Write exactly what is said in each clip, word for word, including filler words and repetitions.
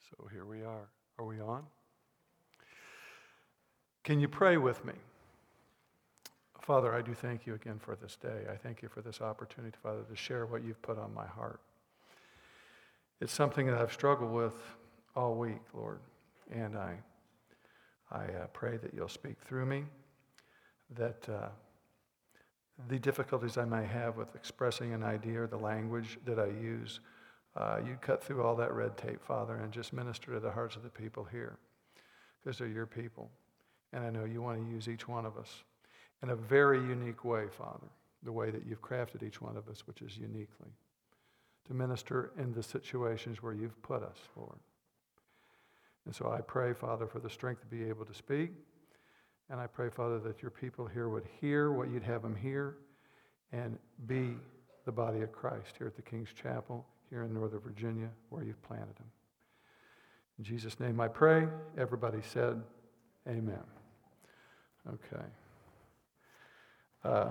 So here we are. Are we on? Can you pray with me? Father, I do thank you again for this day. I thank you for this opportunity, Father, to share what you've put on my heart. It's something that I've struggled with all week, Lord, and I, I uh, pray that you'll speak through me, that uh, the difficulties I may have with expressing an idea or the language that I use, uh, you cut through all that red tape, Father, and just minister to the hearts of the people here, because they're your people, and I know you want to use each one of us in a very unique way, Father, the way that you've crafted each one of us, which is uniquely, to minister in the situations where you've put us, Lord. And so I pray, Father, for the strength to be able to speak, and I pray, Father, that your people here would hear what you'd have them hear and be the body of Christ here at the King's Chapel, here in Northern Virginia, where you've planted them. In Jesus' name I pray. Everybody said, amen. Okay. Uh,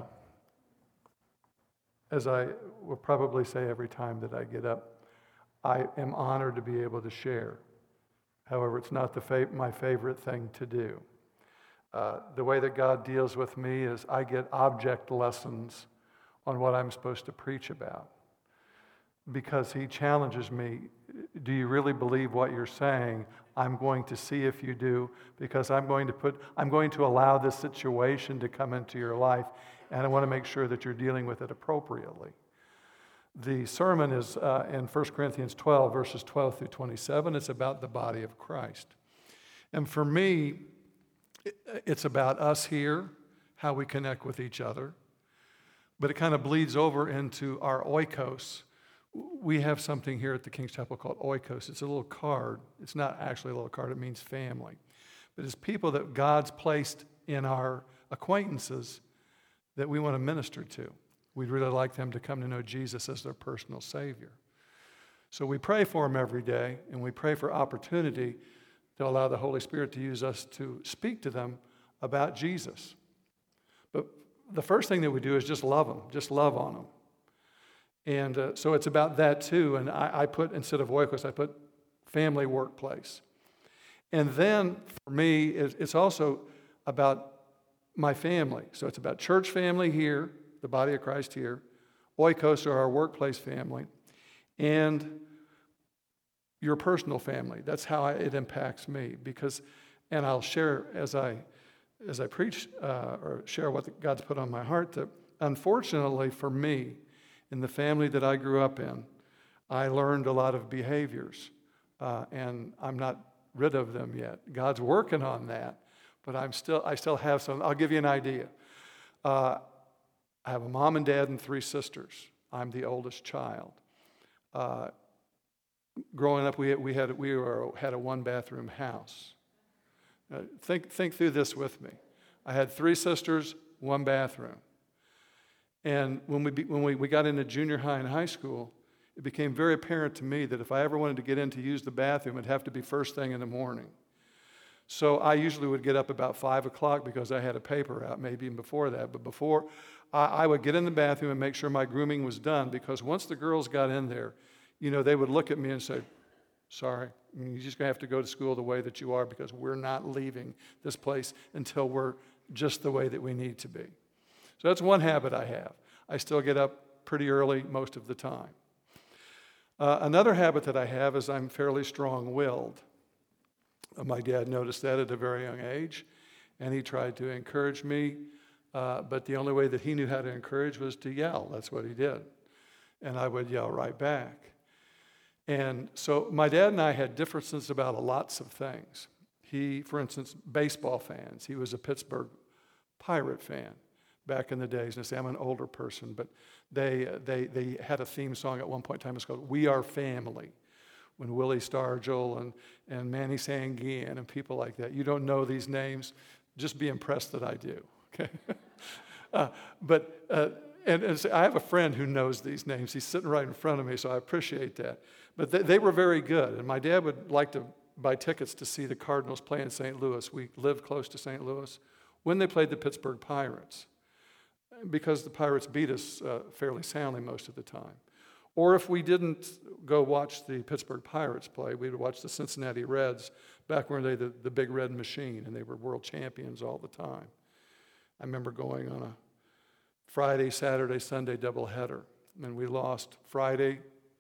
as I will probably say every time that I get up, I am honored to be able to share. However, it's not the fa- my favorite thing to do. Uh, the way that God deals with me is I get object lessons on what I'm supposed to preach about, because he challenges me. Do you really believe what you're saying? I'm going to see if you do, because I'm going to put, I'm going to allow this situation to come into your life, and I want to make sure that you're dealing with it appropriately. The sermon is uh, in First Corinthians twelve, verses twelve through twenty-seven. It's about the body of Christ. And for me, it's about us here, how we connect with each other, but it kind of bleeds over into our oikos. We have something here at the King's Chapel called oikos. It's a little card. It's not actually a little card. It means family. But it's people that God's placed in our acquaintances that we want to minister to. We'd really like them to come to know Jesus as their personal Savior. So we pray for them every day, and we pray for opportunity to allow the Holy Spirit to use us to speak to them about Jesus. But the first thing that we do is just love them, just love on them. And uh, so it's about that too. And I, I put, instead of oikos, I put family workplace. And then for me, it's, it's also about my family. So it's about church family here, the body of Christ here, oikos are our workplace family, and your personal family. That's how I, it impacts me. Because, and I'll share as I as I preach uh, or share what God's put on my heart, that unfortunately for me, in the family that I grew up in, I learned a lot of behaviors, uh, and I'm not rid of them yet. God's working on that, but I'm still I still have some. I'll give you an idea. Uh, I have a mom and dad and three sisters. I'm the oldest child. Uh, growing up, we we had we were had a one bathroom house. Uh, think think through this with me. I had three sisters, one bathroom. And when we be, when we, we got into junior high and high school, it became very apparent to me that if I ever wanted to get in to use the bathroom, it'd have to be first thing in the morning. So I usually would get up about five o'clock because I had a paper out, maybe even before that. But before, I, I would get in the bathroom and make sure my grooming was done, because once the girls got in there, you know, they would look at me and say, sorry, you're just going to have to go to school the way that you are, because we're not leaving this place until we're just the way that we need to be. So that's one habit I have. I still get up pretty early most of the time. Uh, another habit that I have is I'm fairly strong-willed. Uh, my dad noticed that at a very young age, and he tried to encourage me, uh, but the only way that he knew how to encourage was to yell. That's what he did. And I would yell right back. And so my dad and I had differences about lots of things. He, for instance, baseball fans. He was a Pittsburgh Pirate fan back in the days. And I say I'm an older person, but they they they had a theme song at one point in time. It's called "We Are Family," when Willie Stargell and and Manny Sanguin and people like that. You don't know these names, just be impressed that I do. Okay, uh, but uh, and, and so I have a friend who knows these names. He's sitting right in front of me, so I appreciate that. But they, they were very good, and my dad would like to buy tickets to see the Cardinals play in Saint Louis. We lived close to Saint Louis when they played the Pittsburgh Pirates, because the Pirates beat us uh, fairly soundly most of the time. Or if we didn't go watch the Pittsburgh Pirates play, we would watch the Cincinnati Reds back when they were the, the big red machine, and they were world champions all the time. I remember going on a Friday, Saturday, Sunday doubleheader, and we lost Friday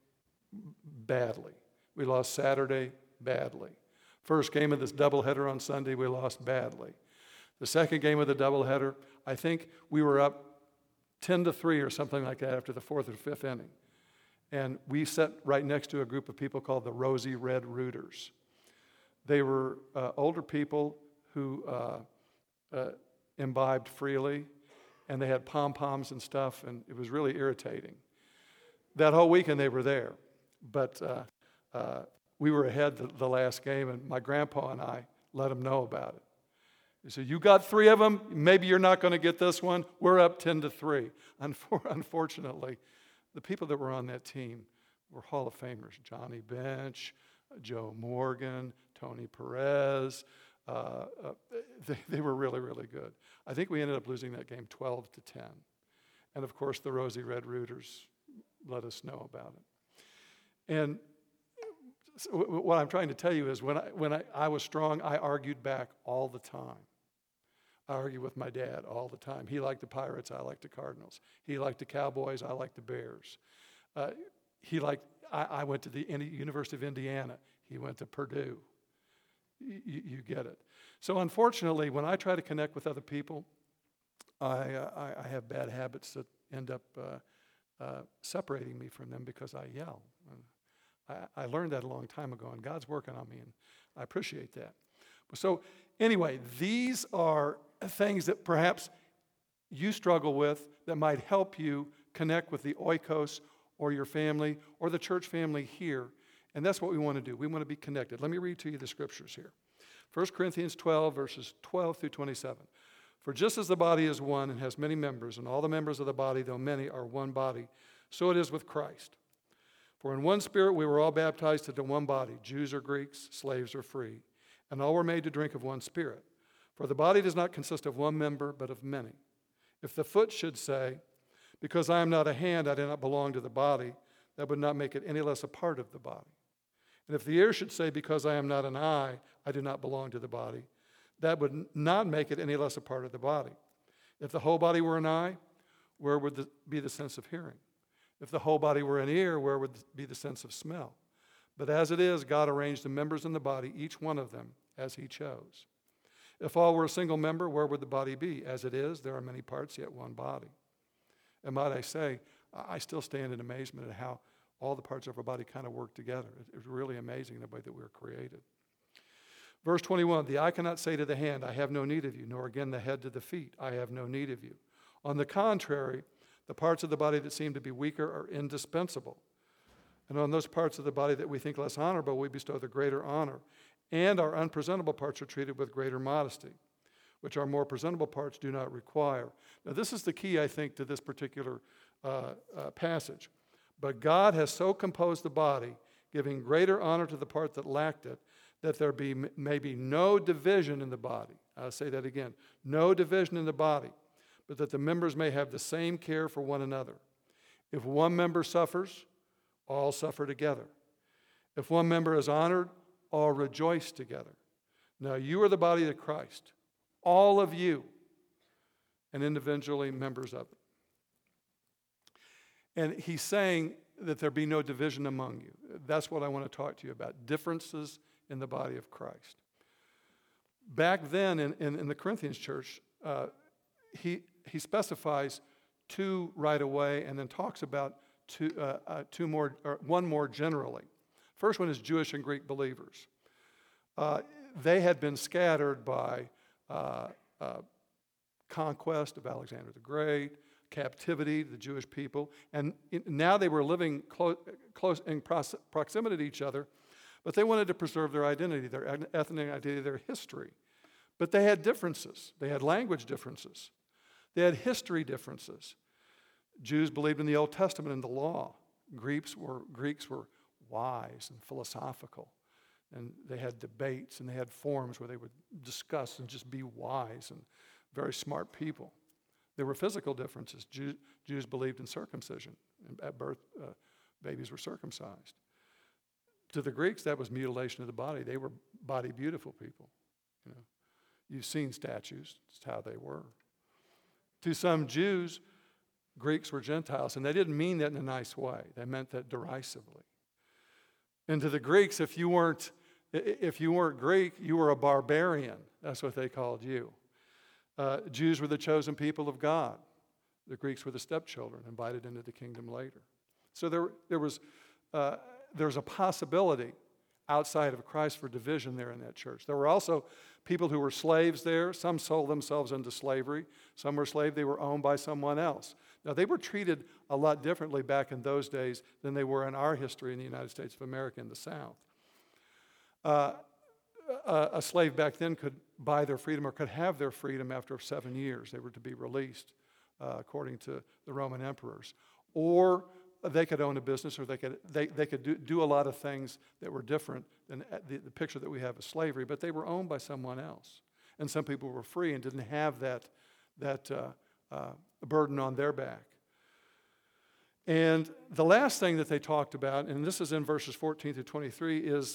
badly. We lost Saturday badly. First game of this doubleheader on Sunday, we lost badly. The second game of the doubleheader, I think we were up ten to three or something like that after the fourth or fifth inning. And we sat right next to a group of people called the Rosy Red Rooters. They were uh, older people who uh, uh, imbibed freely, and they had pom-poms and stuff, and it was really irritating. That whole weekend they were there, but uh, uh, we were ahead the, the last game, and my grandpa and I let them know about it. He said, you got three of them, maybe you're not going to get this one. We're up ten to three. Unfortunately, the people that were on that team were Hall of Famers. Johnny Bench, Joe Morgan, Tony Perez. Uh, uh, they, they were really, really good. I think we ended up losing that game twelve to ten. And of course, the Rosy Red Rooters let us know about it. And so what I'm trying to tell you is when I, when I, I was strong, I argued back all the time. I argued with my dad all the time. He liked the Pirates, I liked the Cardinals. He liked the Cowboys, I liked the Bears. Uh, he liked, I, I went to the University of Indiana. He went to Purdue. You, you get it. So unfortunately, when I try to connect with other people, I, uh, I, I have bad habits that end up uh, uh, separating me from them because I yell. I, I learned that a long time ago, and God's working on me, and I appreciate that. So anyway, these are things that perhaps you struggle with that might help you connect with the oikos or your family or the church family here. And that's what we want to do. We want to be connected. Let me read to you the scriptures here. First Corinthians twelve, verses twelve through twenty-seven. For just as the body is one and has many members, and all the members of the body, though many, are one body, so it is with Christ. For in one spirit we were all baptized into one body, Jews or Greeks, slaves or free, and all were made to drink of one spirit. For the body does not consist of one member, but of many. If the foot should say, because I am not a hand, I do not belong to the body, that would not make it any less a part of the body. And if the ear should say, because I am not an eye, I do not belong to the body, that would not make it any less a part of the body. If the whole body were an eye, where would the, be the sense of hearing? If the whole body were an ear, where would be the sense of smell? But as it is, God arranged the members in the body, each one of them, as he chose. If all were a single member, where would the body be? As it is, there are many parts, yet one body. And might I say, I still stand in amazement at how all the parts of our body kind of work together. It's really amazing the way that we're created. Verse twenty-one, the eye cannot say to the hand, I have no need of you, nor again the head to the feet, I have no need of you. On the contrary, the parts of the body that seem to be weaker are indispensable. And on those parts of the body that we think less honorable, we bestow the greater honor. And our unpresentable parts are treated with greater modesty, which our more presentable parts do not require. Now, this is the key, I think, to this particular uh, uh, passage. But God has so composed the body, giving greater honor to the part that lacked it, that there be may be no division in the body. I'll say that again. No division in the body, but that the members may have the same care for one another. If one member suffers, all suffer together. If one member is honored, all rejoice together. Now you are the body of Christ, all of you, and individually members of it. And he's saying that there be no division among you. That's what I want to talk to you about, differences in the body of Christ. Back then in, in, in the Corinthians church, uh, he, he specifies two right away and then talks about two, uh, uh, two more, or one more generally. First one is Jewish and Greek believers. Uh, they had been scattered by uh, uh, conquest of Alexander the Great, captivity to the Jewish people, and now they were living close, close in proximity to each other, but they wanted to preserve their identity, their ethnic identity, their history. But they had differences. They had language differences. They had history differences. Jews believed in the Old Testament and the law. Greeks were, Greeks were wise and philosophical, and they had debates, and they had forums where they would discuss and just be wise and very smart people. There were physical differences. Jews, Jews believed in circumcision at birth, uh, Babies were circumcised. To the Greeks, that was mutilation of the body. They were body beautiful people. You know, you've seen statues. It's how they were. To some Jews, Greeks were Gentiles, and they didn't mean that in a nice way. They meant that derisively. And to the Greeks, if you weren't, if you weren't Greek, you were a barbarian. That's what they called you. Uh, Jews were the chosen people of God. The Greeks were the stepchildren, invited into the kingdom later. So there, there was, uh, there was a possibility outside of Christ for division there in that church. There were also people who were slaves there. Some sold themselves into slavery. Some were slaves. They were owned by someone else. Now, they were treated a lot differently back in those days than they were in our history in the United States of America in the South. Uh, a, a slave back then could buy their freedom or could have their freedom after seven years. They were to be released uh, according to the Roman emperors. Or they could own a business, or they could they, they could do, do a lot of things that were different than the, the picture that we have of slavery, but they were owned by someone else. And some people were free and didn't have that, that uh, uh, burden on their back. And the last thing that they talked about, and this is in verses fourteen through twenty-three, is,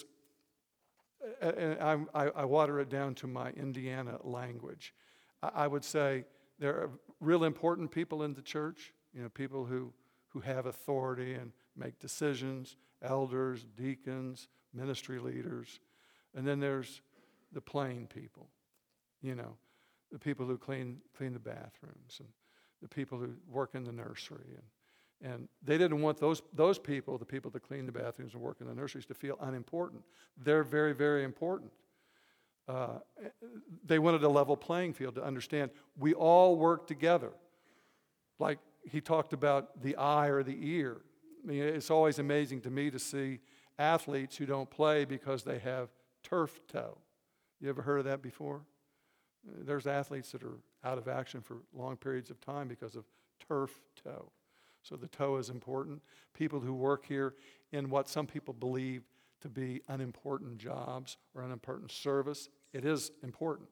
and I, I, I water it down to my Indiana language. I, I would say there are real important people in the church, you know, people who who have authority and make decisions, elders, deacons, ministry leaders. And then there's the plain people, you know, the people who clean clean the bathrooms and the people who work in the nursery. And, and they didn't want those, those people, the people that clean the bathrooms and work in the nurseries, to feel unimportant. They're very, very important. Uh, they wanted a level playing field to understand we all work together. Like he talked about the eye or the ear. I mean, it's always amazing to me to see athletes who don't play because they have turf toe. You ever heard of that before? There's athletes that are out of action for long periods of time because of turf toe. So the toe is important. People who work here in what some people believe to be unimportant jobs or unimportant service, it is important.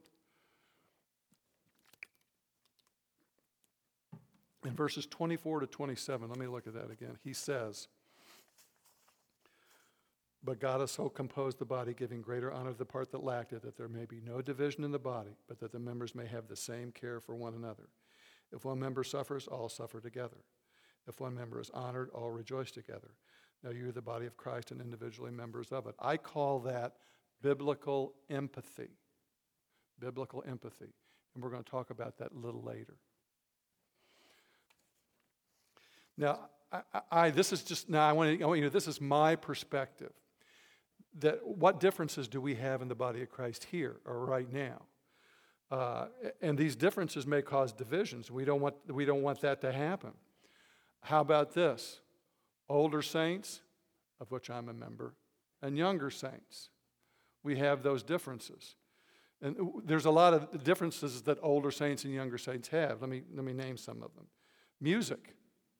In verses twenty-four to twenty-seven, let me look at that again. He says, "But God has so composed the body, giving greater honor to the part that lacked it, that there may be no division in the body, but that the members may have the same care for one another. If one member suffers, all suffer together. If one member is honored, all rejoice together. Now you are the body of Christ and individually members of it." I call that biblical empathy. Biblical empathy. And we're going to talk about that a little later. Now, I, I, this is just, now I want, to, I want you to know, this is my perspective. That what differences do we have in the body of Christ here or right now? Uh, and these differences may cause divisions. We don't want, we don't want that to happen. How about this? Older saints, of which I'm a member, and younger saints. We have those differences. And there's a lot of differences that older saints and younger saints have. Let me, let me name some of them. Music.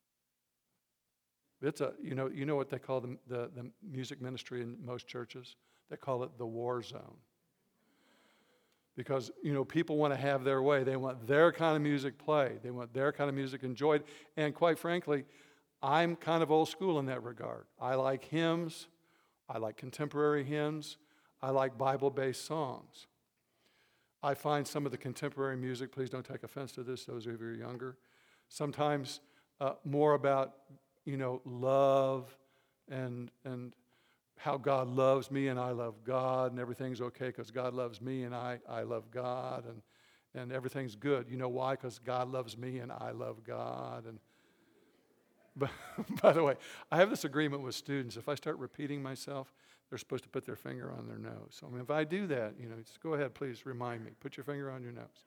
It's a, you know, you know what they call the, the, the music ministry in most churches? They call it the war zone. Because, you know, people want to have their way. They want their kind of music played. They want their kind of music enjoyed. And quite frankly, I'm kind of old school in that regard. I like hymns. I like contemporary hymns. I like Bible-based songs. I find some of the contemporary music, please don't take offense to this, those of you who are younger, sometimes uh, more about, you know, love and and how God loves me and I love God and everything's okay because God loves me and I, I love God and, and everything's good. You know why? Because God loves me and I love God. And but, by the way, I have this agreement with students. If I start repeating myself, they're supposed to put their finger on their nose. So I mean, if I do that, you know, just go ahead, please remind me. Put your finger on your nose.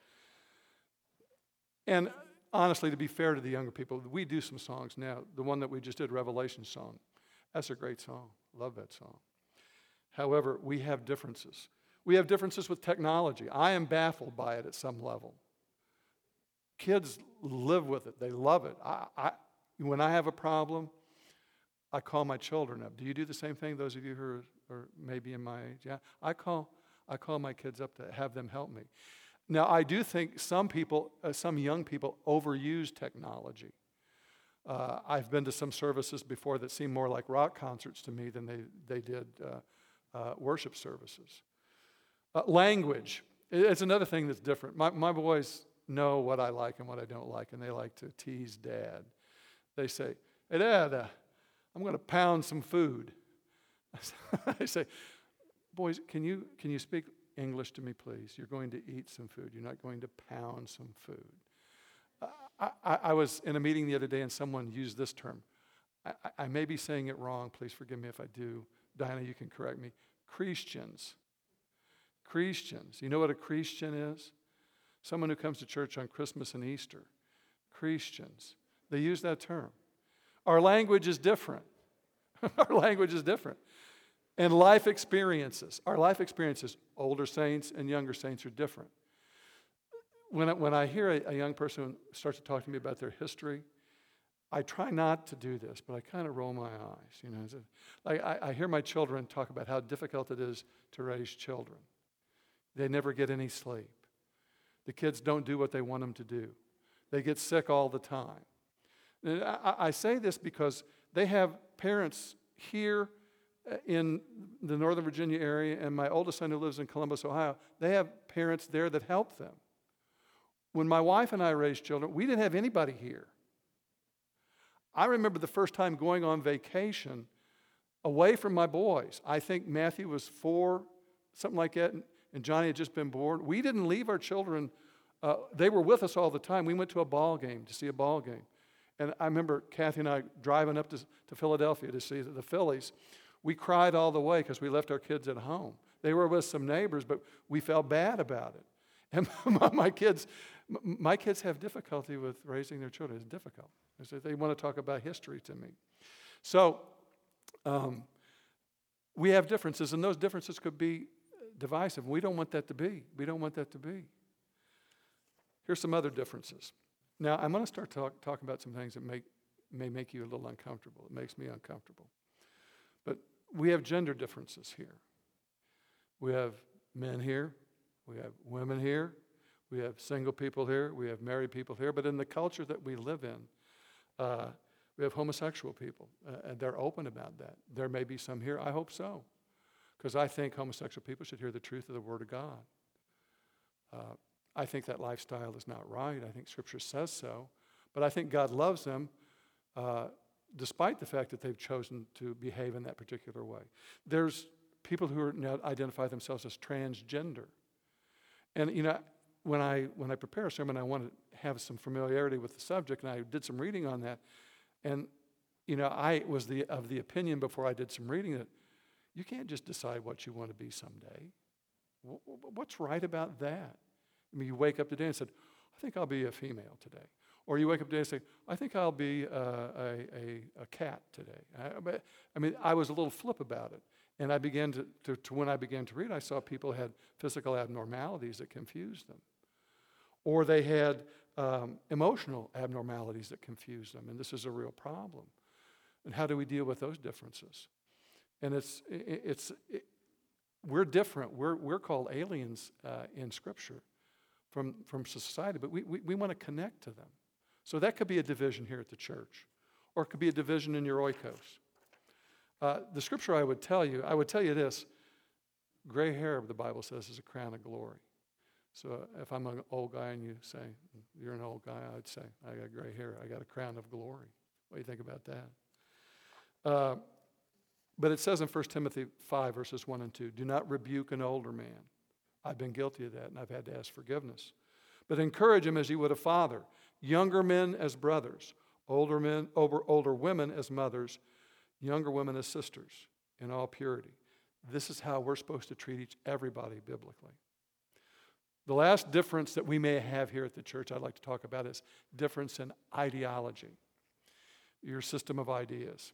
And honestly, to be fair to the younger people, we do some songs now. The one that we just did, Revelation song, that's a great song. Love that song. However, we have differences. We have differences with technology. I am baffled by it at some level. Kids live with it. They love it. I, I, when I have a problem, I call my children up. Do you do the same thing, those of you who are, are maybe in my age? Yeah, I call, I call my kids up to have them help me. Now, I do think some people, uh, some young people overuse technology. Uh, I've been to some services before that seem more like rock concerts to me than they, they did uh, uh, worship services. Uh, language. It's another thing that's different. My, my boys know what I like and what I don't like, and they like to tease Dad. They say, "Hey, Dad, uh, I'm going to pound some food." I say, "Boys, can you can you speak English to me, please? You're going to eat some food. You're not going to pound some food." I, I, I was in a meeting the other day, and someone used this term. I, I, I may be saying it wrong. Please forgive me if I do. Diana, you can correct me. Christians. Christians. You know what a Christian is? Someone who comes to church on Christmas and Easter. Christians. They use that term. Our language is different. Our language is different. And life experiences. Our life experiences, older saints and younger saints are different. When I, when I hear a, a young person start to talk to me about their history, I try not to do this, but I kind of roll my eyes. You know, like I, I hear my children talk about how difficult it is to raise children. They never get any sleep. The kids don't do what they want them to do. They get sick all the time. And I, I say this because they have parents here in the Northern Virginia area, and my oldest son who lives in Columbus, Ohio, they have parents there that help them. When my wife and I raised children, we didn't have anybody here. I remember the first time going on vacation away from my boys. I think Matthew was four, something like that, and, and Johnny had just been born. We didn't leave our children. Uh, they were with us all the time. We went to a ball game, to see a ball game. And I remember Kathy and I driving up to, to Philadelphia to see the Phillies. We cried all the way because we left our kids at home. They were with some neighbors, but we felt bad about it. And my, my kids, my kids have difficulty with raising their children. It's difficult. They want to talk about history to me. So um, we have differences, and those differences could be divisive. We don't want that to be. We don't want that to be. Here's some other differences. Now, I'm going to start talk, talking about some things that make, may make you a little uncomfortable. It makes me uncomfortable. But we have gender differences here. We have men here. We have women here. We have single people here. We have married people here. But in the culture that we live in, uh, we have homosexual people. Uh, and they're open about that. There may be some here. I hope so. Because I think homosexual people should hear the truth of the Word of God. Uh, I think that lifestyle is not right. I think Scripture says so. But I think God loves them uh, despite the fact that they've chosen to behave in that particular way. There's people who are now identify themselves as transgender. And, you know, when I when I prepare a sermon, I want to have some familiarity with the subject, and I did some reading on that. And, you know, I was the of the opinion before I did some reading that you can't just decide what you want to be someday. What's right about that? I mean, you wake up today and said, I think I'll be a female today. Or you wake up today and say, I think I'll be uh, a, a, a cat today. I, I mean, I was a little flip about it. And I began to, to, to, when I began to read, I saw people had physical abnormalities that confused them. Or they had um, emotional abnormalities that confused them. And this is a real problem. And how do we deal with those differences? And it's, it, it's it, we're different. We're, we're called aliens uh, in Scripture from, from society, but we, we, we want to connect to them. So that could be a division here at the church, or it could be a division in your oikos. Uh, the Scripture I would tell you, I would tell you this, gray hair, the Bible says, is a crown of glory. So if I'm an old guy and you say, you're an old guy, I'd say, I got gray hair, I got a crown of glory. What do you think about that? Uh, but it says in First Timothy five, verses one and two, do not rebuke an older man. I've been guilty of that, and I've had to ask forgiveness. But encourage him as you would a father, younger men as brothers, older men, older, older women as mothers, younger women as sisters, in all purity. This is how we're supposed to treat each everybody biblically. The last difference that we may have here at the church I'd like to talk about is difference in ideology, your system of ideas.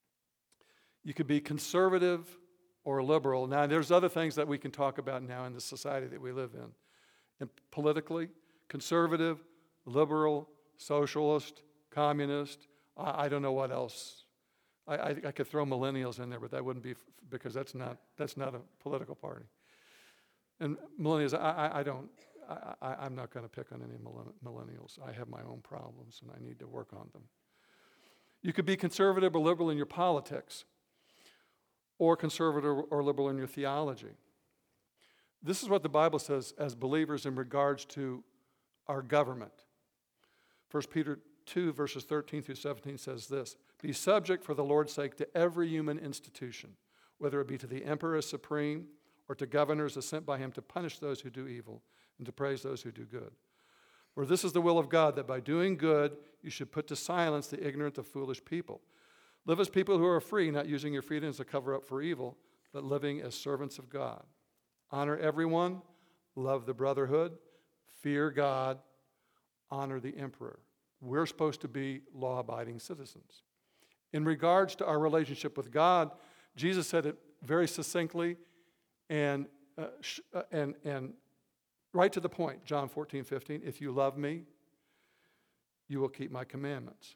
You could be conservative or liberal. Now, there's other things that we can talk about now in the society that we live in. And politically, conservative, liberal, socialist, communist, I, I don't know what else. I, I, I could throw millennials in there, but that wouldn't be, f- because that's not that's not a political party. And millennials, I, I, I don't, I, I, I'm not going to pick on any millennials. I have my own problems, and I need to work on them. You could be conservative or liberal in your politics, or conservative or liberal in your theology. This is what the Bible says as believers in regards to our government. First Peter two, verses thirteen through seventeen says this: "Be subject for the Lord's sake to every human institution, whether it be to the emperor as supreme, or to governors as sent by him to punish those who do evil and to praise those who do good. For this is the will of God, that by doing good you should put to silence the ignorant of foolish people. Live as people who are free, not using your freedom as a cover up for evil, but living as servants of God. Honor everyone, love the brotherhood, fear God, honor the emperor." We're supposed to be law-abiding citizens. In regards to our relationship with God, Jesus said it very succinctly and uh, sh- uh, and and right to the point. John fourteen fifteen, "If you love me, you will keep my commandments."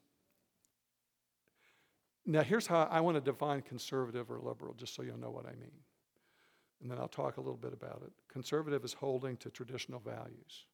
Now, here's how I want to define conservative or liberal, just so you'll know what I mean. And then I'll talk a little bit about it. Conservative is holding to traditional values.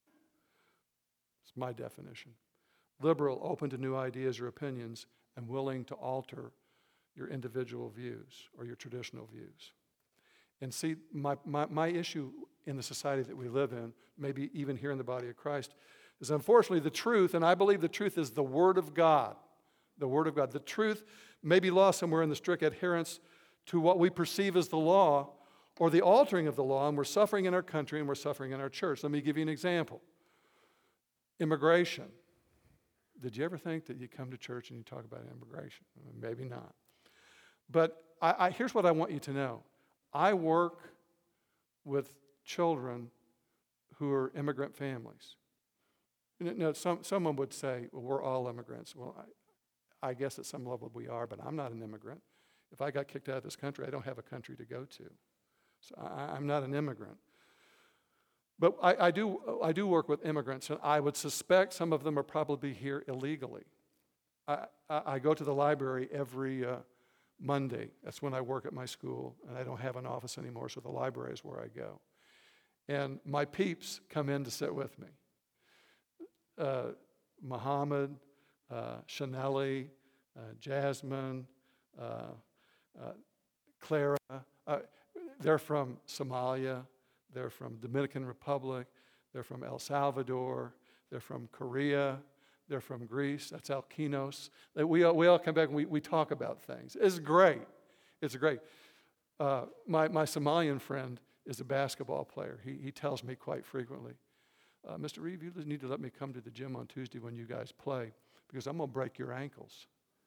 It's my definition. Liberal, open to new ideas or opinions and willing to alter your individual views or your traditional views. And see, my, my, my issue in the society that we live in, maybe even here in the body of Christ, is unfortunately the truth, and I believe the truth is the Word of God. The Word of God. The truth may be lost somewhere in the strict adherence to what we perceive as the law or the altering of the law, and we're suffering in our country and we're suffering in our church. Let me give you an example. Immigration. Did you ever think that you come to church and you talk about immigration? Maybe not. But I, I, here's what I want you to know. I work with children who are immigrant families. You know, some, someone would say, well, we're all immigrants. Well, I, I guess at some level we are, but I'm not an immigrant. If I got kicked out of this country, I don't have a country to go to. So I, I'm not an immigrant. But I, I do I do work with immigrants, and I would suspect some of them are probably here illegally. I, I, I go to the library every uh, Monday. That's when I work at my school, and I don't have an office anymore, so the library is where I go. And my peeps come in to sit with me. Uh, Muhammad, uh, Chanelli, uh, Jasmine, uh, uh, Clara, uh, they're from Somalia. They're from Dominican Republic. They're from El Salvador. They're from Korea. They're from Greece. That's Alkinos. We all, we all come back and we, we talk about things. It's great. It's great. Uh, my, my Somalian friend is a basketball player. He, he tells me quite frequently, uh, Mister Reeve, you need to let me come to the gym on Tuesday when you guys play because I'm going to break your ankles.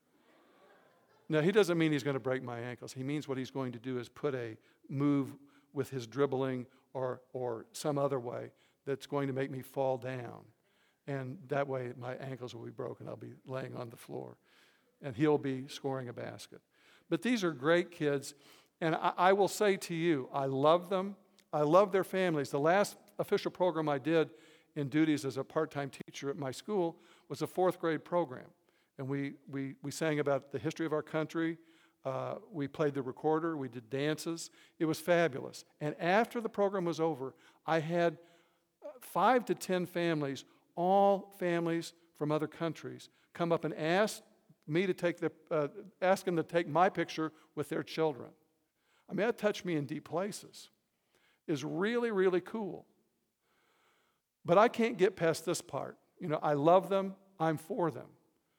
Now, he doesn't mean he's going to break my ankles. He means what he's going to do is put a move with his dribbling or or some other way that's going to make me fall down. And that way my ankles will be broken. I'll be laying on the floor. And he'll be scoring a basket. But these are great kids. And I, I will say to you, I love them. I love their families. The last official program I did in duties as a part-time teacher at my school was a fourth grade program. And we we we sang about the history of our country. Uh, we played the recorder. We did dances. It was fabulous. And after the program was over, I had five to ten families, all families from other countries, come up and ask me to take the, uh, ask them to take my picture with their children. I mean, that touched me in deep places. It's really, really cool. But I can't get past this part. You know, I love them. I'm for them.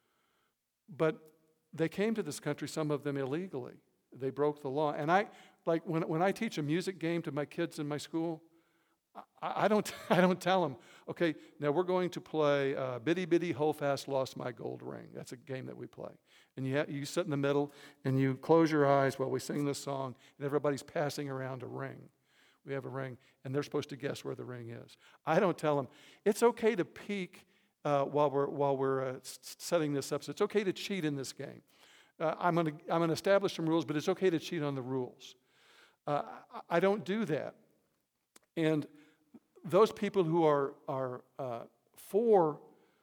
But they came to this country, some of them illegally. They broke the law. And I, like, when, when I teach a music game to my kids in my school, I, I don't I don't tell them, okay, now we're going to play uh, Bitty Bitty Hold Fast Lost My Gold Ring. That's a game that we play. And you, ha- you sit in the middle, and you close your eyes while we sing this song, and everybody's passing around a ring. We have a ring, and they're supposed to guess where the ring is. I don't tell them, it's okay to peek Uh, while we're while we're uh, setting this up. So it's okay to cheat in this game. Uh, I'm going to I'm going to establish some rules, but it's okay to cheat on the rules. Uh, I, I don't do that. And those people who are are uh, for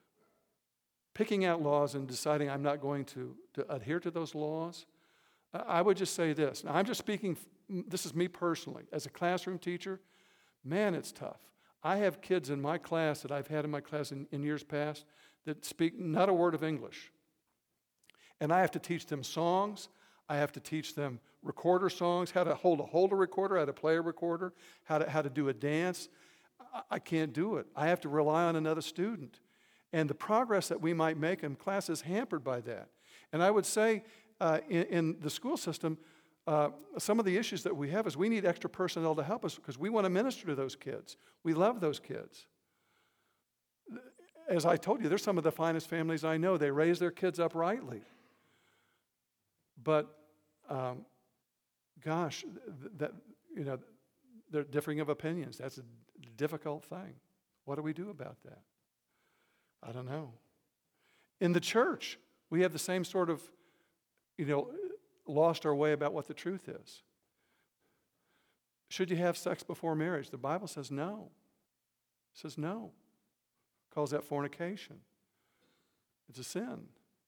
picking out laws and deciding I'm not going to, to adhere to those laws, uh, I would just say this. Now, I'm just speaking. This is me personally as a classroom teacher. Man, it's tough. I have kids in my class that I've had in my class in, in years past that speak not a word of English. And I have to teach them songs. I have to teach them recorder songs, how to hold a holder recorder, how to play a recorder, how to, how to do a dance. I, I can't do it. I have to rely on another student. And the progress that we might make in class is hampered by that. And I would say uh, in, in the school system, uh, some of the issues that we have is we need extra personnel to help us because we want to minister to those kids. We love those kids. As I told you, they're some of the finest families I know. They raise their kids uprightly. But, um, gosh, th- that you know, they're differing of opinions. That's a difficult thing. What do we do about that? I don't know. In the church, we have the same sort of, you know, lost our way about what the truth is. Should you have sex before marriage? The Bible says no. It says no. It calls that fornication. It's a sin.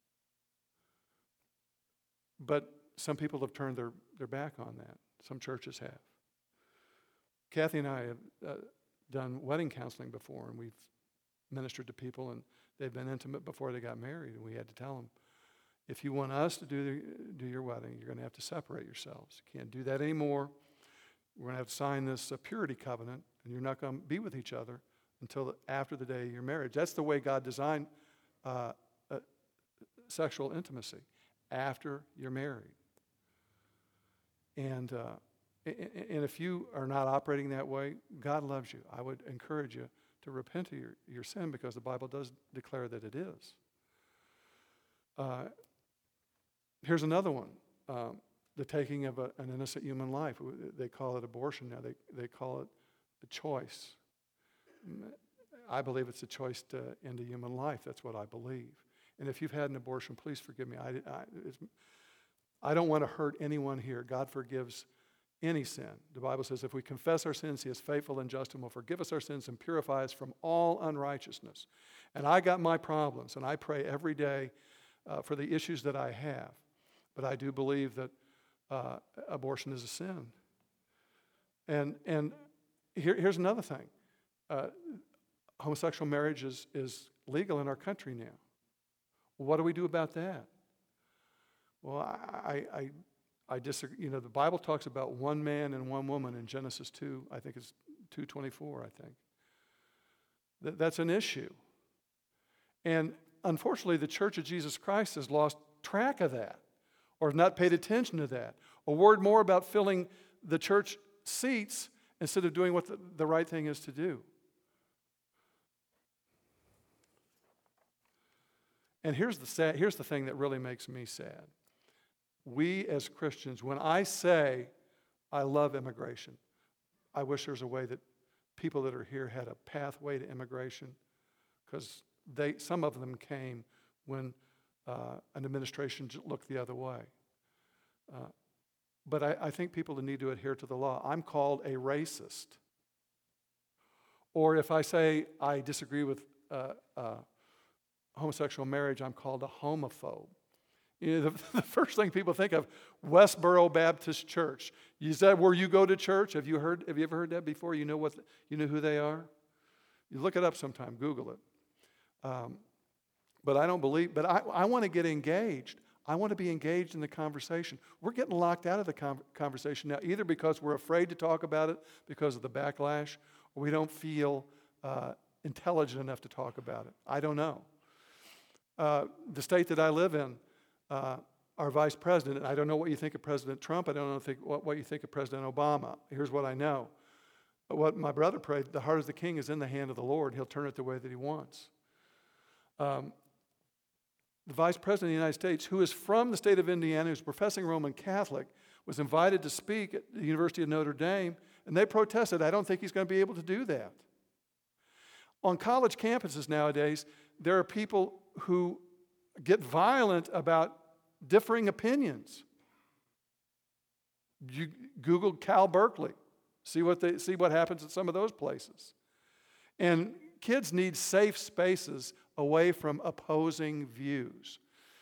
But some people have turned their, their back on that. Some churches have. Kathy and I have uh, done wedding counseling before, and we've ministered to people, and they've been intimate before they got married, and we had to tell them, if you want us to do, the, do your wedding, you're going to have to separate yourselves. You can't do that anymore. We're going to have to sign this uh, purity covenant, and you're not going to be with each other until the, after the day of your marriage. That's the way God designed uh, uh, sexual intimacy, after you're married. And, uh, and if you are not operating that way, God loves you. I would encourage you to repent of your, your sin because the Bible does declare that it is. Uh, here's another one. Um, the taking of a, an innocent human life. They call it abortion now. They, they call it a choice. I believe it's a choice to end a human life. That's what I believe. And if you've had an abortion, please forgive me. I, I, it's, I don't want to hurt anyone here. God forgives any sin. The Bible says if we confess our sins, he is faithful and just and will forgive us our sins and purify us from all unrighteousness. And I got my problems, and I pray every day uh, for the issues that I have. But I do believe that uh, abortion is a sin. And, and here, here's another thing. Uh, homosexual marriage is, is legal in our country now. What do we do about that? Well, I, I, I disagree. You know, the Bible talks about one man and one woman in Genesis two. I think it's two twenty-four. I think Th- that's an issue, and unfortunately, the Church of Jesus Christ has lost track of that, or have not paid attention to that, or worried more about filling the church seats instead of doing what the, the right thing is to do. And here's the sad, here's the thing that really makes me sad. We as Christians, when I say I love immigration, I wish there was a way that people that are here had a pathway to immigration, because they some of them came when uh, an administration looked the other way. Uh, but I, I think people need to adhere to the law. I'm called a racist. Or if I say I disagree with uh, uh, homosexual marriage, I'm called a homophobe. You know, the, the first thing people think of, Westboro Baptist Church. Is that where you go to church? Have you heard? Have you ever heard that before? You know what? You know who they are? You look it up sometime. Google it. Um, but I don't believe. But I, I want to get engaged. I want to be engaged in the conversation. We're getting locked out of the con- conversation now, either because we're afraid to talk about it because of the backlash, or we don't feel uh, intelligent enough to talk about it. I don't know. Uh, the state that I live in, uh, our vice president, I don't know what you think of President Trump. I don't know think, what, what you think of President Obama. Here's what I know. But what my brother prayed, the heart of the king is in the hand of the Lord. He'll turn it the way that he wants. Um, the vice president of the United States, who is from the state of Indiana, who's professing Roman Catholic, was invited to speak at the University of Notre Dame, and they protested. I don't think he's going to be able to do that. On college campuses nowadays, there are people who get violent about differing opinions. You Google Cal Berkeley, see what they see what happens at some of those places. And kids need safe spaces away from opposing views.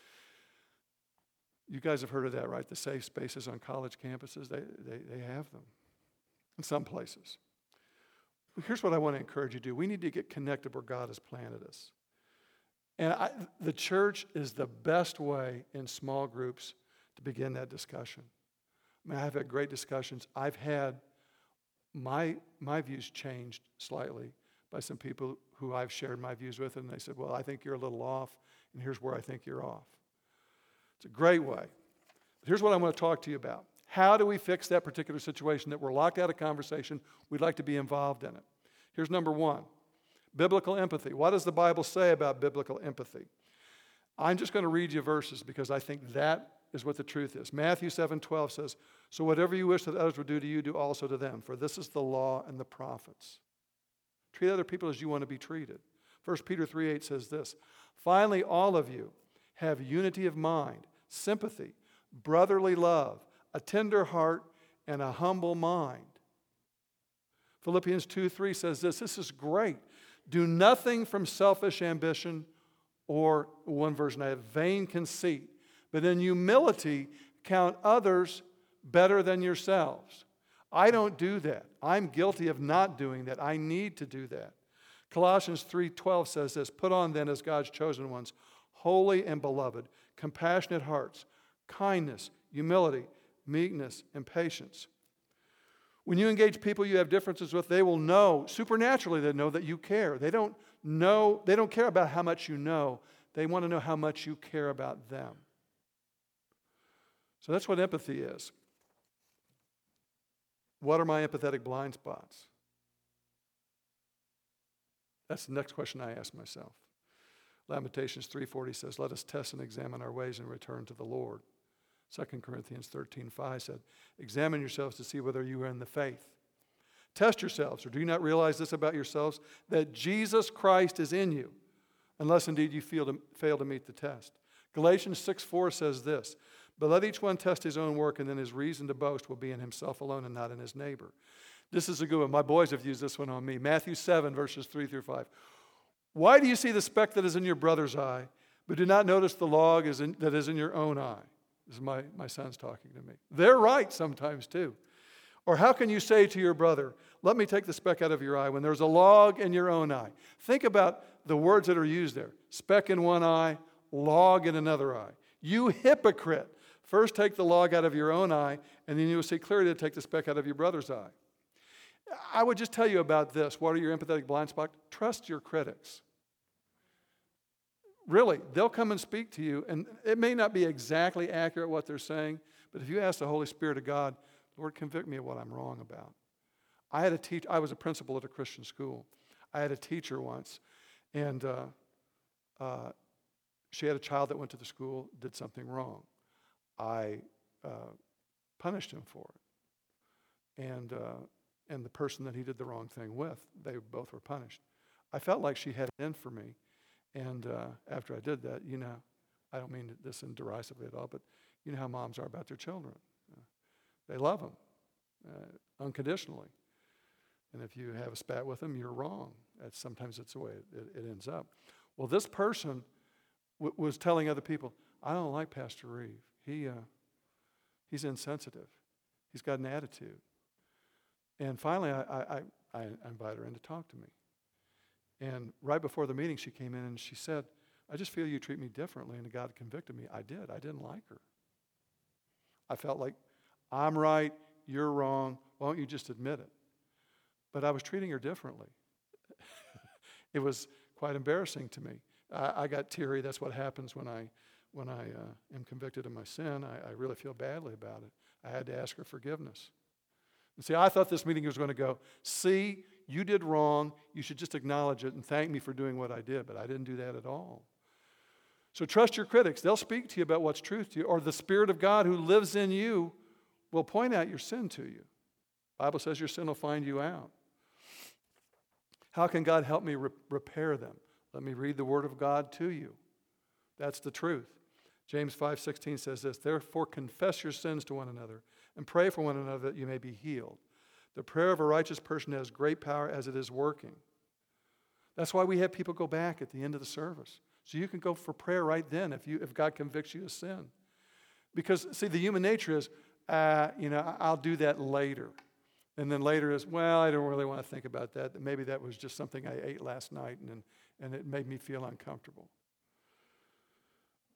You guys have heard of that, right? The safe spaces on college campuses, they, they, they have them in some places. Here's what I want to encourage you to do. We need to get connected where God has planted us. And I, the church is the best way in small groups to begin that discussion. I mean, I've had great discussions. I've had my, my views changed slightly by some people who I've shared my views with, and they said, well, I think you're a little off, and here's where I think you're off. It's a great way. But here's what I want to talk to you about. How do we fix that particular situation that we're locked out of conversation? We'd like to be involved in it. Here's number one, biblical empathy. What does the Bible say about biblical empathy? I'm just going to read you verses because I think that is what the truth is. Matthew seven twelve says, so whatever you wish that others would do to you, do also to them, for this is the law and the prophets. Treat other people as you want to be treated. First Peter three eight says this, finally, all of you have unity of mind, sympathy, brotherly love, a tender heart, and a humble mind. Philippians two three says this, this is great. Do nothing from selfish ambition or, one version I have, vain conceit, but in humility count others better than yourselves. I don't do that. I'm guilty of not doing that. I need to do that. Colossians three twelve says this, put on then as God's chosen ones, holy and beloved, compassionate hearts, kindness, humility, meekness, and patience. When you engage people you have differences with, they will know, supernaturally they know that you care. They don't know, they don't care about how much you know. They want to know how much you care about them. So that's what empathy is. What are my empathetic blind spots? That's the next question I ask myself. Lamentations three forty says, let us test and examine our ways and return to the Lord. Second Corinthians thirteen five said, examine yourselves to see whether you are in the faith. Test yourselves, or do you not realize this about yourselves, that Jesus Christ is in you, unless indeed you fail to, fail to meet the test. Galatians six four says this, but let each one test his own work, and then his reason to boast will be in himself alone and not in his neighbor. This is a good one. My boys have used this one on me. Matthew seven, verses three through five. Why do you see the speck that is in your brother's eye, but do not notice the log is in, that is in your own eye? This is my, my sons talking to me. They're right sometimes too. Or how can you say to your brother, let me take the speck out of your eye when there's a log in your own eye? Think about the words that are used there. Speck in one eye, log in another eye. You hypocrite. First take the log out of your own eye, and then you will see clearly to take the speck out of your brother's eye. I would just tell you about this. What are your empathetic blind spots? Trust your critics. Really, they'll come and speak to you, and it may not be exactly accurate what they're saying, but if you ask the Holy Spirit of God, Lord, convict me of what I'm wrong about. I had a teach. I was a principal at a Christian school. I had a teacher once, and uh, uh, she had a child that went to the school, did something wrong. I uh, punished him for it, and uh, and the person that he did the wrong thing with, they both were punished. I felt like she had it in for me. And uh, after I did that, you know, I don't mean this in derisively at all, but you know how moms are about their children. Uh, they love them uh, unconditionally. And if you have a spat with them, you're wrong. That's, sometimes it's the way it, it, it ends up. Well, this person w- was telling other people, I don't like Pastor Reeve. He, uh, he's insensitive. He's got an attitude. And finally, I, I, I, I invited her in to talk to me. And right before the meeting, she came in and she said, I just feel you treat me differently, and God convicted me. I did. I didn't like her. I felt like, I'm right, you're wrong, why don't you just admit it? But I was treating her differently. It was quite embarrassing to me. I, I got teary. That's what happens when I when I uh, am convicted of my sin. I, I really feel badly about it. I had to ask her forgiveness. And see, I thought this meeting was going to go, see, you did wrong. You should just acknowledge it and thank me for doing what I did. But I didn't do that at all. So trust your critics. They'll speak to you about what's truth to you. Or the Spirit of God who lives in you will point out your sin to you. The Bible says your sin will find you out. How can God help me re- repair them? Let me read the Word of God to you. That's the truth. James five sixteen says this, therefore confess your sins to one another and pray for one another that you may be healed. The prayer of a righteous person has great power as it is working. That's why we have people go back at the end of the service. So you can go for prayer right then if you if God convicts you of sin. Because, see, the human nature is, uh, you know, I'll do that later. And then later is, well, I don't really want to think about that. Maybe that was just something I ate last night and and it made me feel uncomfortable.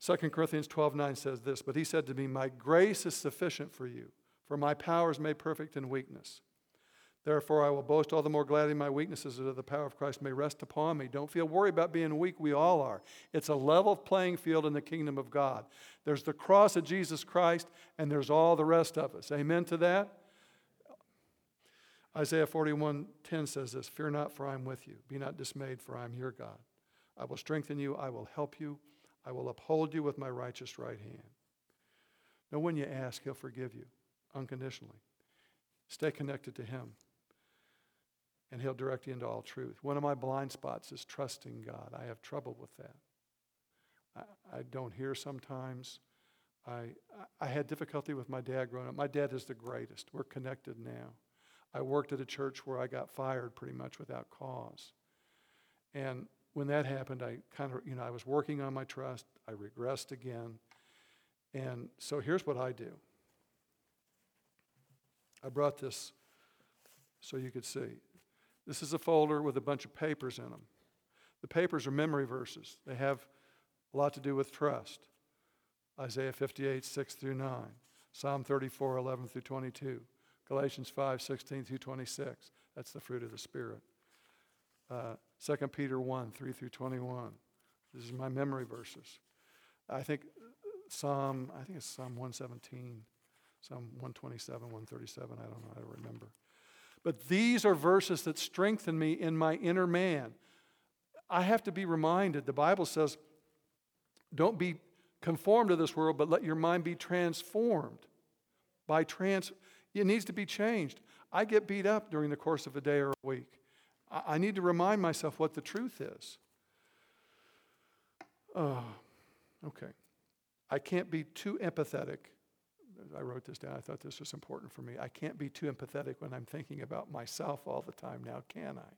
Second Corinthians twelve nine says this, but he said to me, my grace is sufficient for you, for my power is made perfect in weakness. Therefore, I will boast all the more gladly in my weaknesses, so that the power of Christ may rest upon me. Don't feel worried about being weak. We all are. It's a level playing field in the kingdom of God. There's the cross of Jesus Christ, and there's all the rest of us. Amen to that? Isaiah forty-one ten says this, fear not, for I am with you. Be not dismayed, for I am your God. I will strengthen you. I will help you. I will uphold you with my righteous right hand. Now, when you ask, he'll forgive you unconditionally. Stay connected to him, and he'll direct you into all truth. One of my blind spots is trusting God. I have trouble with that. I, I don't hear sometimes. I, I had difficulty with my dad growing up. My dad is the greatest. We're connected now. I worked at a church where I got fired pretty much without cause. And when that happened, I kind of, you know, I was working on my trust. I regressed again. And so here's what I do. I brought this so you could see. This is a folder with a bunch of papers in them. The papers are memory verses. They have a lot to do with trust. Isaiah fifty-eight, six through nine. Psalm thirty-four, eleven through twenty-two. Galatians five, sixteen through twenty-six. That's the fruit of the Spirit. Uh, Second Peter one, three through twenty-one. This is my memory verses. I think Psalm, I think it's Psalm one seventeen, Psalm one twenty-seven, one thirty-seven, I don't know, I don't remember. But these are verses that strengthen me in my inner man. I have to be reminded, the Bible says, don't be conformed to this world, but let your mind be transformed. By trans, it needs to be changed. I get beat up during the course of a day or a week. I need to remind myself what the truth is. Oh, okay. I can't be too empathetic. I wrote this down. I thought this was important for me. I can't be too empathetic when I'm thinking about myself all the time now, can I?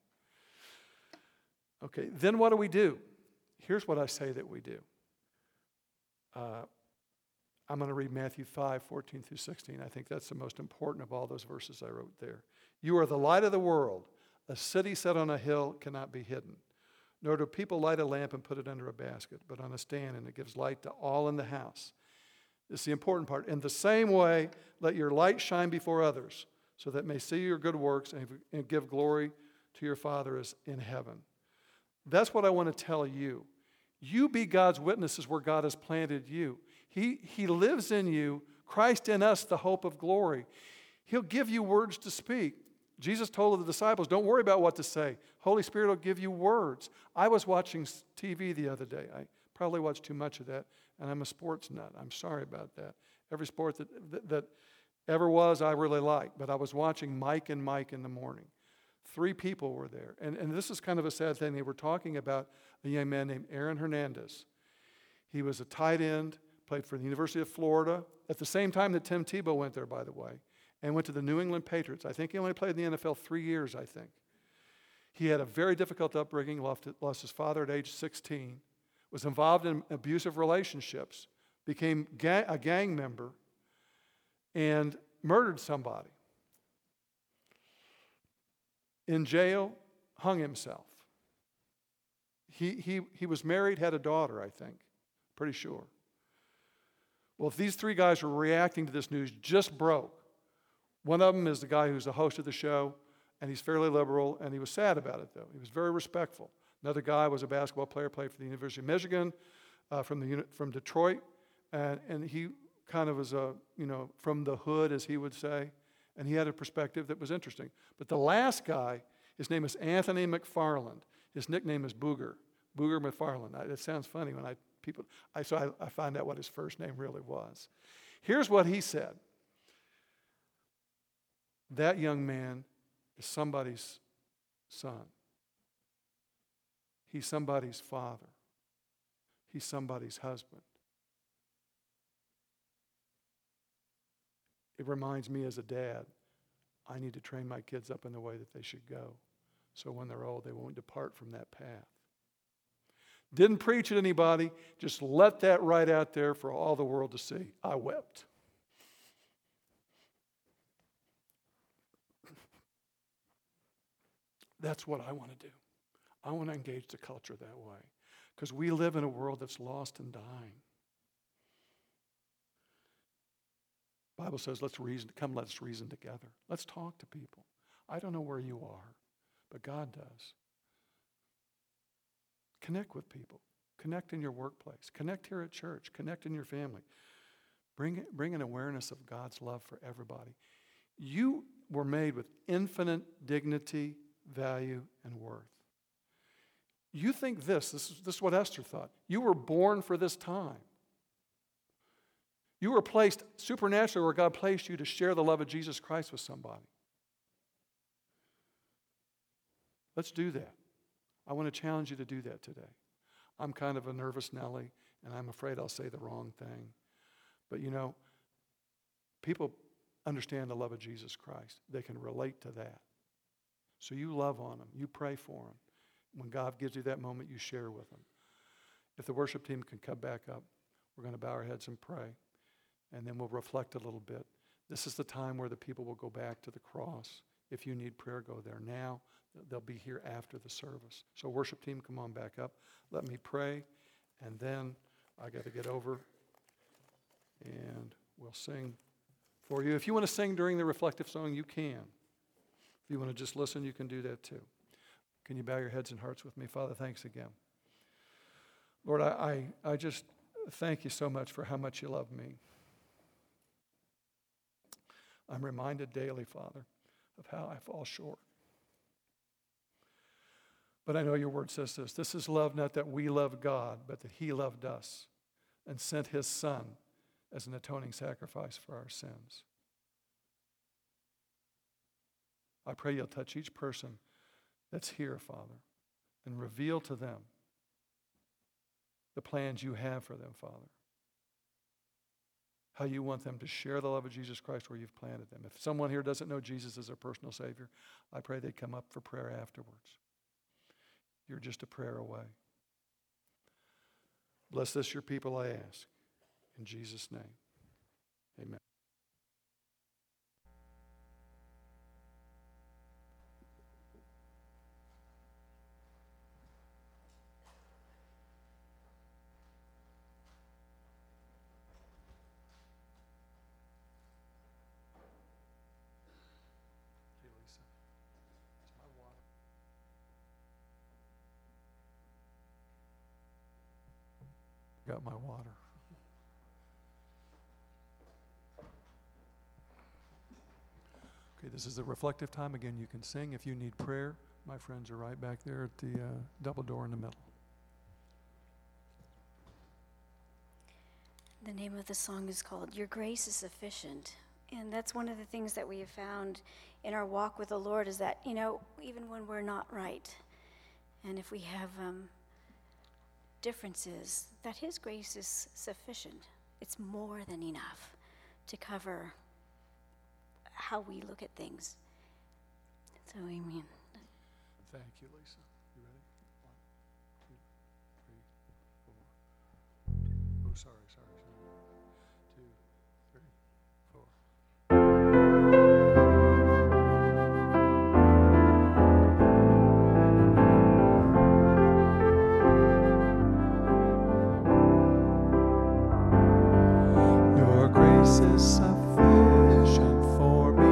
Okay, then what do we do? Here's what I say that we do. Uh, I'm going to read Matthew five, fourteen through sixteen. I think that's the most important of all those verses I wrote there. You are the light of the world. A city set on a hill cannot be hidden. Nor do people light a lamp and put it under a basket, but on a stand, and it gives light to all in the house. This is the important part. In the same way, let your light shine before others, so that may see your good works and, and give glory to your Father as in heaven. That's what I want to tell you. You be God's witnesses where God has planted you. He, he lives in you, Christ in us, the hope of glory. He'll give you words to speak. Jesus told the disciples, don't worry about what to say. Holy Spirit will give you words. I was watching T V the other day. I probably watched too much of that, and I'm a sports nut. I'm sorry about that. Every sport that, that, that ever was, I really like. But I was watching Mike and Mike in the morning. Three people were there. And, and this is kind of a sad thing. They were talking about a young man named Aaron Hernandez. He was a tight end, played for the University of Florida, at the same time that Tim Tebow went there, by the way, and went to the New England Patriots. I think he only played in the N F L three years, I think. He had a very difficult upbringing, lost, lost his father at age sixteen, was involved in abusive relationships, became ga- a gang member, and murdered somebody. In jail, hung himself. He, he, he was married, had a daughter, I think. Pretty sure. Well, if these three guys were reacting to this news, just broke. One of them is the guy who's the host of the show, and he's fairly liberal, and he was sad about it, though. He was very respectful. Another guy was a basketball player, played for the University of Michigan, uh, from the from Detroit, and, and he kind of was a, you know, from the hood, as he would say, and he had a perspective that was interesting. But the last guy, his name is Anthony McFarland. His nickname is Booger, Booger McFarland. I, it sounds funny when I people. I so I, I find out what his first name really was. Here's what he said. That young man is somebody's son. He's somebody's father. He's somebody's husband. It reminds me as a dad, I need to train my kids up in the way that they should go, so when they're old, they won't depart from that path. Didn't preach at anybody, just let that right out there for all the world to see. I wept. That's what I want to do. I want to engage the culture that way, because we live in a world that's lost and dying. The Bible says, let's reason, come, let's reason together. Let's talk to people. I don't know where you are, but God does. Connect with people. Connect in your workplace. Connect here at church. Connect in your family. Bring, bring an awareness of God's love for everybody. You were made with infinite dignity, value, and worth. You think this, this is, this is what Esther thought. You were born for this time. You were placed supernaturally where God placed you to share the love of Jesus Christ with somebody. Let's do that. I want to challenge you to do that today. I'm kind of a nervous Nelly, and I'm afraid I'll say the wrong thing. But you know, people understand the love of Jesus Christ. They can relate to that. So you love on them. You pray for them. When God gives you that moment, you share with them. If the worship team can come back up, we're going to bow our heads and pray. And then we'll reflect a little bit. This is the time where the people will go back to the cross. If you need prayer, go there now. They'll be here after the service. So worship team, come on back up. Let me pray. And then I got to get over. And we'll sing for you. If you want to sing during the reflective song, you can. If you want to just listen, you can do that too. Can you bow your heads and hearts with me? Father, thanks again. Lord, I, I, I just thank you so much for how much you love me. I'm reminded daily, Father, of how I fall short. But I know your word says this. This is love, not that we love God, but that he loved us and sent his Son as an atoning sacrifice for our sins. I pray you'll touch each person that's here, Father, and reveal to them the plans you have for them, Father. How you want them to share the love of Jesus Christ where you've planted them. If someone here doesn't know Jesus as their personal Savior, I pray they'd come up for prayer afterwards. You're just a prayer away. Bless this, your people, I ask. In Jesus' name, amen. Got my water. Okay, this is the reflective time. Again, you can sing. If you need prayer, my friends are right back there at the uh, double door in the middle. The name of the song is called Your Grace is Sufficient. And that's one of the things that we have found in our walk with the Lord is that, you know, even when we're not right, and if we have um, differences, that his grace is sufficient. It's more than enough to cover how we look at things. So, amen. Thank you, Lisa. You ready? One, two, three, four. Oh, sorry, sorry. Two, three, four. Your grace is sufficient for me.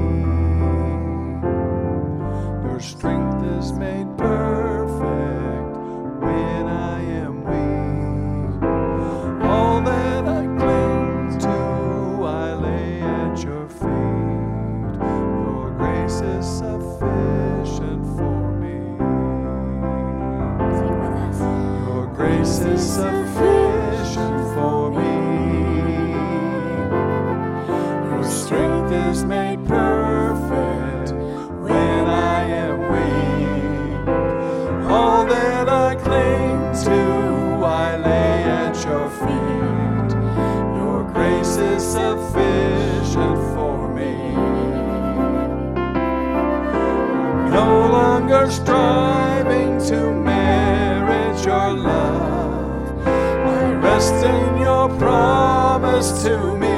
Your strength is made perfect when I am weak. All that I cling to, I lay at your feet. Your grace is sufficient for me. Sing with us. Your grace is sufficient for me. Your strength is made perfect when I am weak. All that I cling to, I lay at your feet. Your grace is sufficient for me. I'm no longer striving to merit your love. I rest in your promise to me.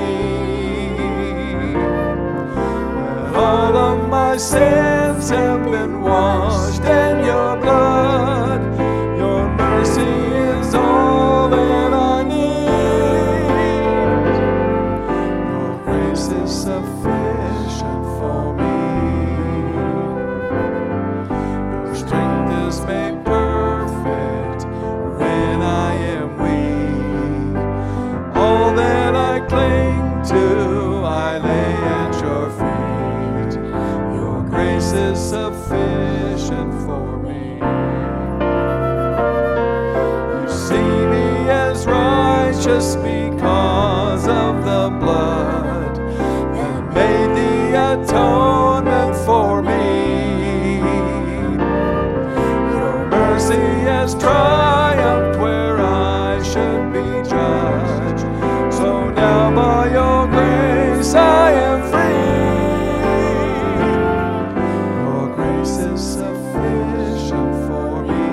All of my sins have been washed in your blood. Your mercy is all that I need. Your grace is sufficient for me. You see me as righteous because of the blood that made the atonement for me. Your mercy has triumphed where I should be judged. So now by your grace I am free. Your grace is sufficient for me.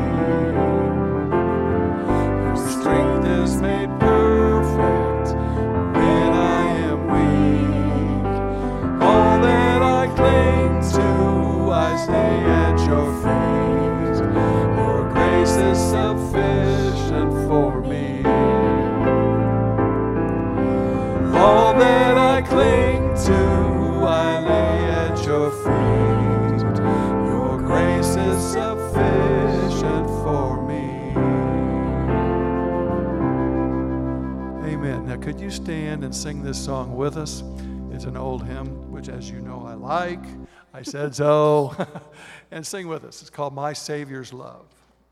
Your strength is made perfect when I am weak. All that I cling to I lay at your feet. Your grace is sufficient for me. All that I cling to I lay at your feet. Your grace is sufficient for me. Amen. Now could you stand and sing this song with us? It's an old hymn, which as you know I like. I said so. And sing with us. It's called My Savior's Love.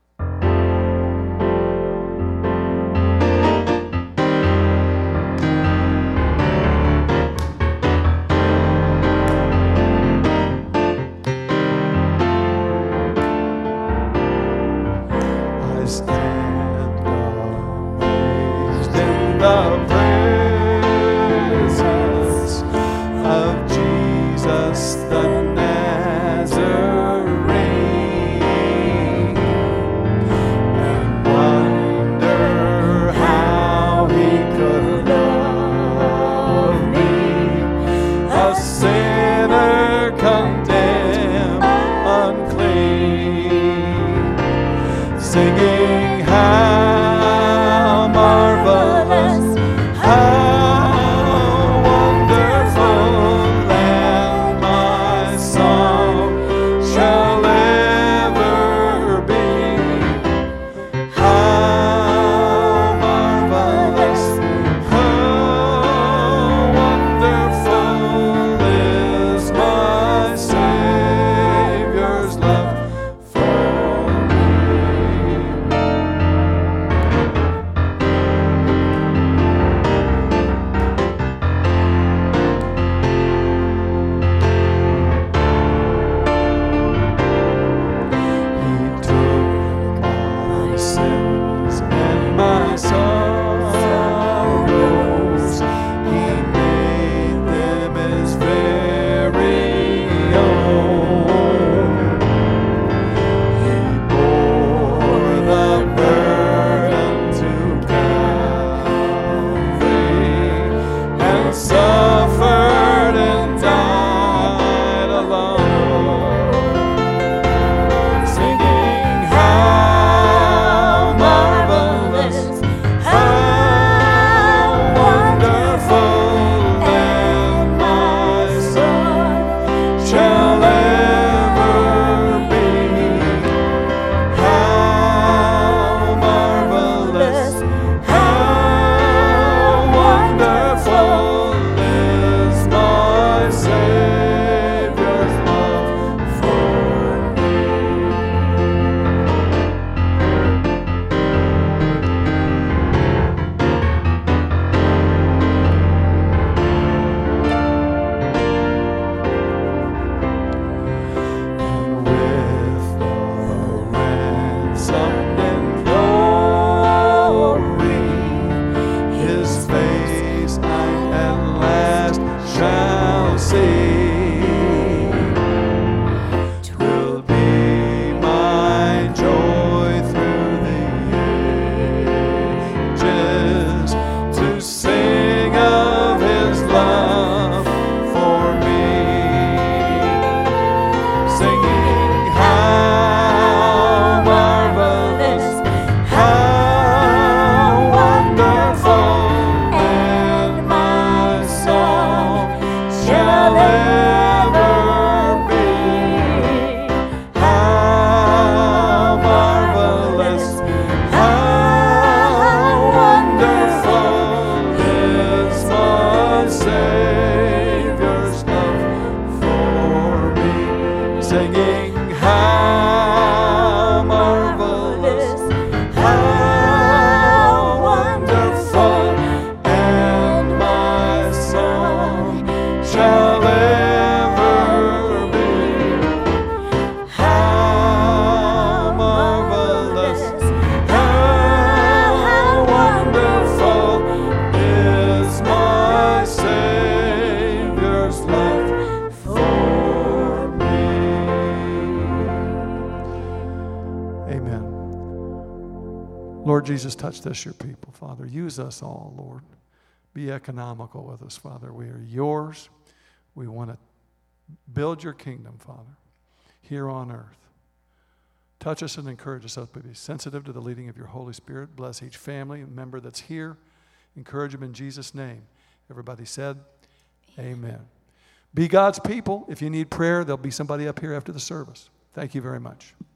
I stand amazed in the presence of Jesus the Nazarene, and wonder how he could love me, a sinner condemned unclean, singing how marvelous, how wonderful, and my song shall ever be. How marvelous, how wonderful is my Savior's love for me. singing, how marvelous, how wonderful, and my song shall ever be. How marvelous, how wonderful is my Savior's love for me. Amen. Lord Jesus, touch this, your people, Father. Use us all, Lord. Be economical with us, Father. We are yours. We want to build your kingdom, Father, here on earth. Touch us and encourage us to be sensitive to the leading of your Holy Spirit. Bless each family and member that's here. Encourage them in Jesus' name. Everybody said, amen. Amen. Be God's people. If you need prayer, there'll be somebody up here after the service. Thank you very much.